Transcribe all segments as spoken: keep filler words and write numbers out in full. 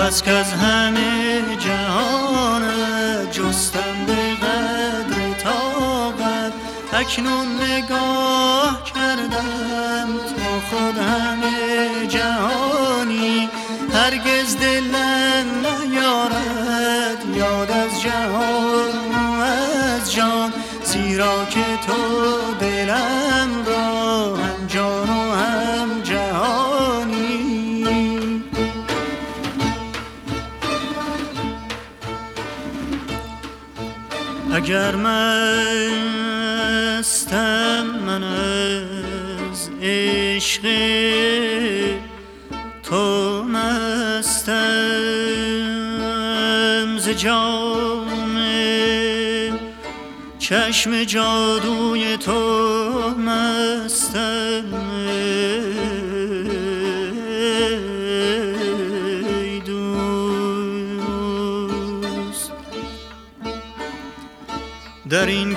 بس که از همه جهان جستم به قدر طاقت، اکنون نگاه کردم تا خود همه جهانی، هرگز دلم نیارد یاد از جهان و از جان، زیرا که تو دلم را هم جان و هم جهانی. اگر مستم من از عشق تو، مستم ز جام چشم جادوی تو، مستم ای دوست. در این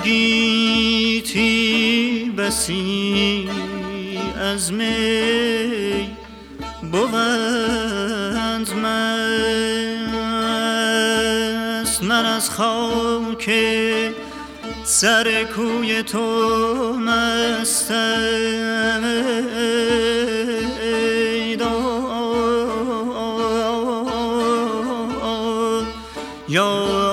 گیتی بسی از می بوند مست، من از خاک سر کوی تو مستم ای داد یا